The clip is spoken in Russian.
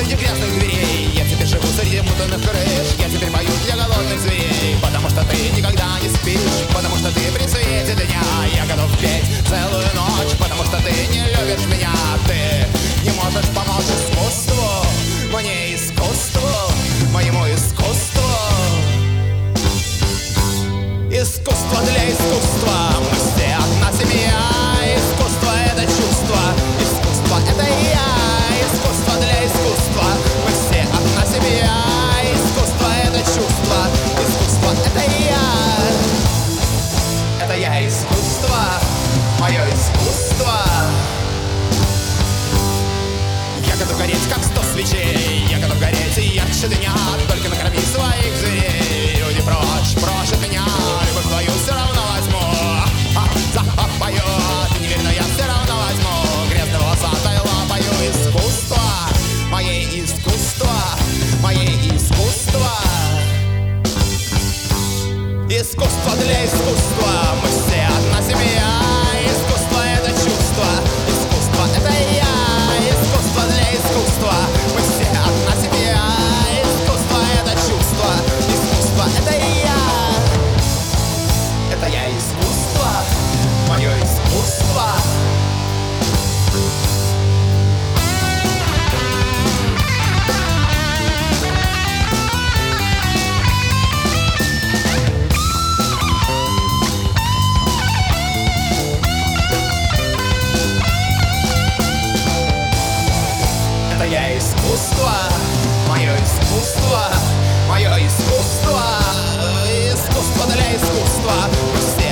среди грязных дверей. Я теперь живу среди мутанных крыш. Я теперь пою для голодных зверей. Потому что ты никогда не спишь, потому что ты при свете дня. Я готов петь целую ночь, потому что ты не любишь меня. Ты не можешь помочь искусству, мне искусству, моему искусству. Искусство для искусства, мы все одна семья. Искусство — это чувство, искусство — это я. Искусство для искусства, мы все одна семья. Искусство — это чувство, искусство — это я. Это я искусство, мое искусство. Я готов гореть, как 100 свечей. Я готов гореть ярче дня. Только накорми своих зверей. Люди прочь, прочь от меня. Любовь твою все равно возьму. Запах поет, не верь, но я все равно возьму. Грязной волосатой лапою искусство, мое искусство, мое искусство. Искусство для искусства, мы все одна семья. Искусство — это чувство, искусство — это я. Искусство для искусства, мы все одна семья. Искусство — это чувство, искусство — это я. Это я искусство, мое искусство. Это я искусство, мое искусство, мое искусство. Искусство для искусства, мы все